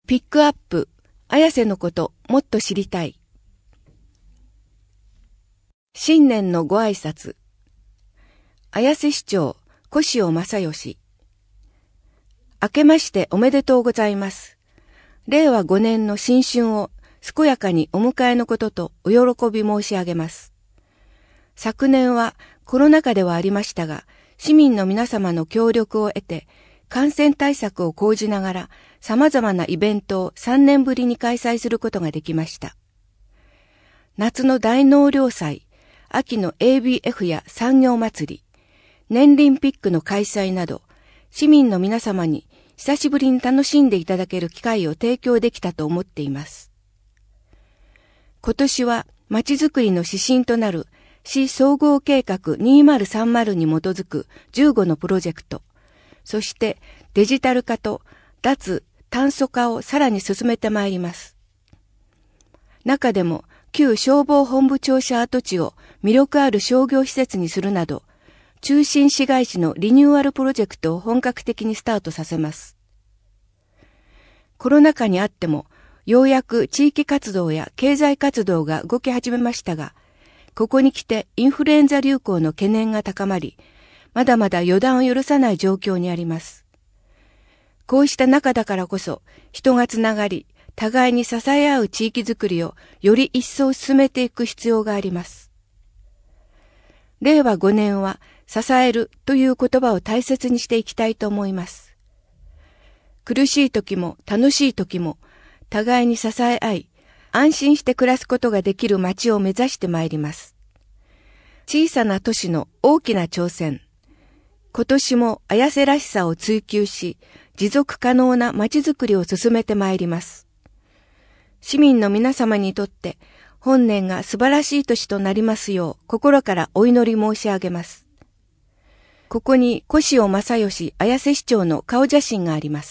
ピックアップ、綾瀬のこともっと知りたい。新年のご挨拶。綾瀬市長、越尾正義。明けましておめでとうございます。令和5年の新春を健やかにお迎えのこととお喜び申し上げます。昨年はコロナ禍ではありましたが、市民の皆様の協力を得て、感染対策を講じながら様々なイベントを3年ぶりに開催することができました。夏の大納涼祭、秋の ABF や産業祭り、年輪ピックの開催など、市民の皆様に久しぶりに楽しんでいただける機会を提供できたと思っています。今年はまちづくりの指針となる市総合計画2030に基づく15のプロジェクト、そしてデジタル化と脱炭素化をさらに進めてまいります。中でも旧消防本部庁舎跡地を魅力ある商業施設にするなど、中心市街地のリニューアルプロジェクトを本格的にスタートさせます。コロナ禍にあっても、ようやく地域活動や経済活動が動き始めましたが、ここに来てインフルエンザ流行の懸念が高まり、まだまだ予断を許さない状況にあります。こうした中だからこそ、人がつながり、互いに支え合う地域づくりをより一層進めていく必要があります。令和5年は、支えるという言葉を大切にしていきたいと思います。苦しい時も楽しい時も、互いに支え合い、安心して暮らすことができる街を目指してまいります。小さな都市の大きな挑戦。今年も綾瀬らしさを追求し、持続可能な街づくりを進めてまいります。市民の皆様にとって本年が素晴らしい年となりますよう心からお祈り申し上げます。ここに越尾正義綾瀬市長の顔写真があります。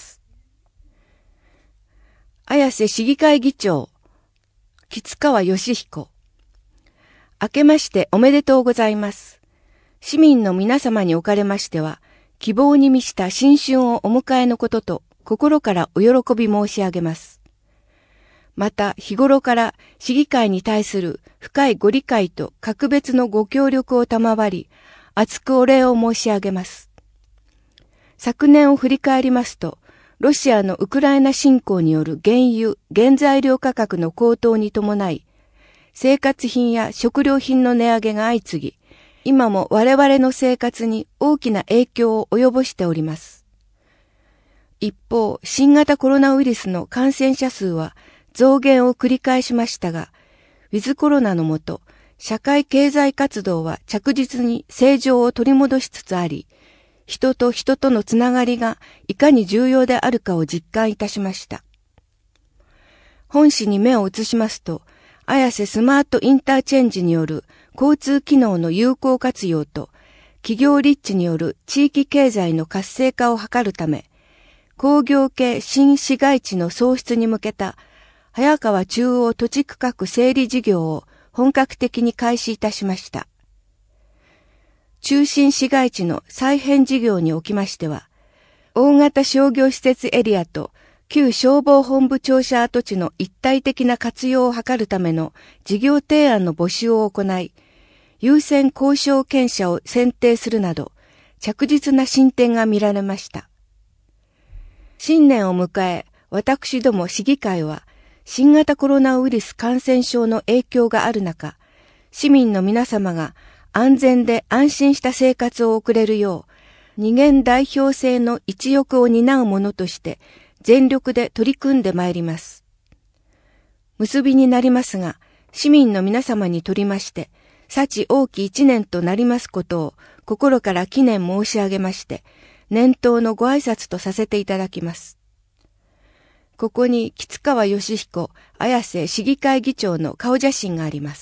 綾瀬市議会議長、吉川義彦。明けましておめでとうございます。市民の皆様におかれましては、希望に満ちた新春をお迎えのことと心からお喜び申し上げます。また日頃から市議会に対する深いご理解と格別のご協力を賜り、厚くお礼を申し上げます。昨年を振り返りますと、ロシアのウクライナ侵攻による原油・原材料価格の高騰に伴い、生活品や食料品の値上げが相次ぎ、今も我々の生活に大きな影響を及ぼしております。一方、新型コロナウイルスの感染者数は増減を繰り返しましたが、ウィズコロナの下、社会経済活動は着実に正常を取り戻しつつあり、人と人とのつながりがいかに重要であるかを実感いたしました。本市に目を移しますと、綾瀬スマートインターチェンジによる交通機能の有効活用と企業立地による地域経済の活性化を図るため、工業系新市街地の創出に向けた早川中央土地区画整理事業を本格的に開始いたしました。中心市街地の再編事業におきましては、大型商業施設エリアと旧消防本部庁舎跡地の一体的な活用を図るための事業提案の募集を行い、優先交渉権者を選定するなど、着実な進展が見られました。新年を迎え、私ども市議会は、新型コロナウイルス感染症の影響がある中、市民の皆様が安全で安心した生活を送れるよう、二元代表制の一翼を担う者として、全力で取り組んでまいります。結びになりますが、市民の皆様にとりまして、幸多き一年となりますことを心から祈念申し上げまして、年頭のご挨拶とさせていただきます。ここに吉川義彦綾瀬市議会議長の顔写真があります。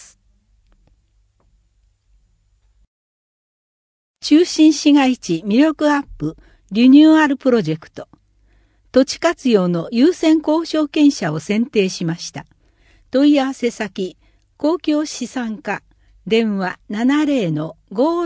中心市街地魅力アップリニューアルプロジェクト。土地活用の優先交渉権者を選定しました。問い合わせ先、公共資産課、電話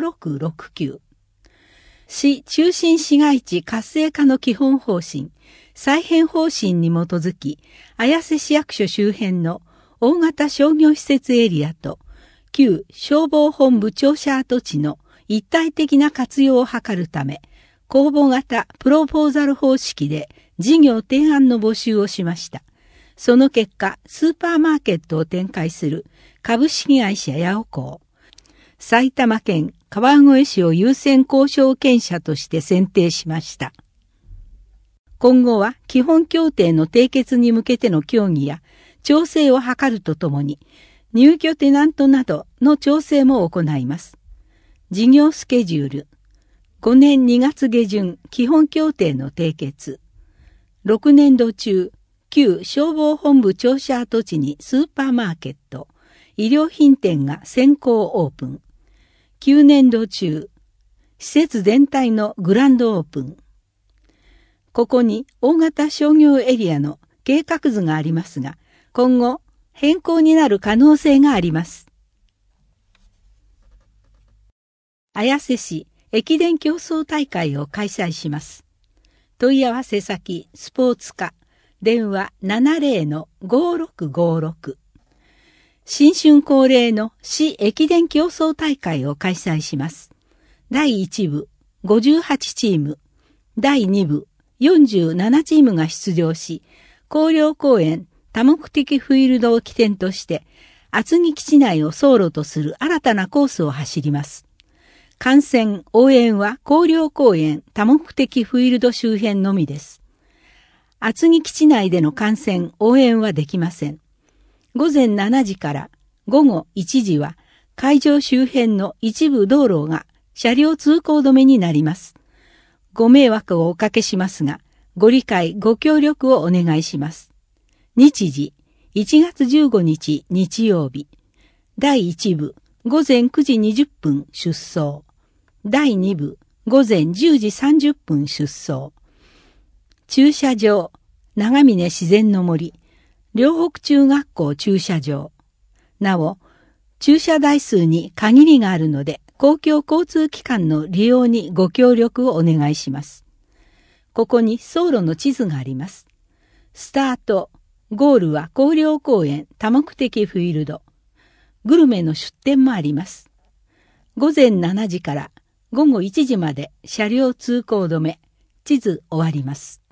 70-5669。市中心市街地活性化の基本方針、 再編方針に基づき、綾瀬市役所周辺の大型商業施設エリアと、旧消防本部庁舎跡地の一体的な活用を図るため、公募型プロポーザル方式で事業提案の募集をしました。その結果、スーパーマーケットを展開する株式会社ヤオコー、埼玉県川越市を優先交渉権者として選定しました。今後は基本協定の締結に向けての協議や調整を図るとともに、入居テナントなどの調整も行います。事業スケジュール。5年2月下旬基本協定の締結。6年度中、旧消防本部庁舎跡地にスーパーマーケット、衣料品店が先行オープン。9年度中、施設全体のグランドオープン。ここに大型商業エリアの計画図がありますが、今後変更になる可能性があります。綾瀬市駅伝競争大会を開催します。問い合わせ先スポーツ課、電話 70-5656。新春恒例の市駅伝競争大会を開催します。第1部58チーム、第2部47チームが出場し、広陵公園多目的フィールドを起点として、厚木基地内を走路とする新たなコースを走ります。観戦・応援は広陵公園多目的フィールド周辺のみです。厚木基地内での観戦・応援はできません。午前7時から午後1時は会場周辺の一部道路が車両通行止めになります。ご迷惑をおかけしますが、ご理解ご協力をお願いします。日時、1月15日日曜日。第1部、午前9時20分出走。第2部、午前10時30分出走。駐車場、長峰自然の森、両北中学校駐車場。なお、駐車台数に限りがあるので、公共交通機関の利用にご協力をお願いします。ここに走路の地図があります。スタート、ゴールは広陵公園多目的フィールド。グルメの出店もあります。午前7時から午後1時まで車両通行止め。地図終わります。